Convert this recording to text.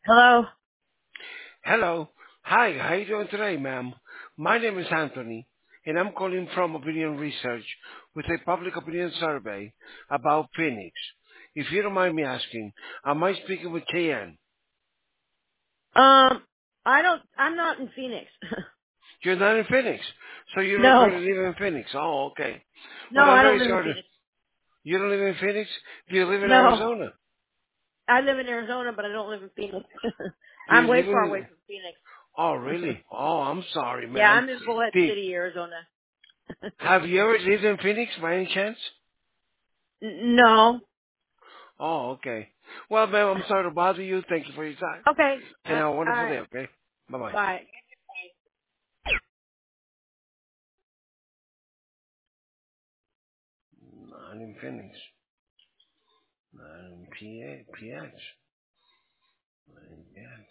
Hello. Hello. Hi, how you doing today, ma'am? My name is Anthony, and I'm calling from Opinion Research with a public opinion survey about Phoenix. If you don't mind me asking, am I speaking with KN? I'm not in Phoenix. You're not in Phoenix, so you don't No. currently live in Phoenix. Oh, okay. No, Well, I'm I don't very live in sorry. Phoenix. You don't live in Phoenix? Do you live in No. Arizona? I live in Arizona, but I don't live in Phoenix. Do I'm you way live far away in... from Phoenix. Oh, really? Oh, I'm sorry, Yeah, ma'am. I'm in Bullhead Did... City, Arizona. Have you ever lived in Phoenix by any chance? No. Oh, okay. Well, ma'am, I'm sorry to bother you. Thank you for your time. Okay. And have a All wonderful right. day, okay? Bye-bye. Bye. Not in Phoenix. Not in PX. Not in PX.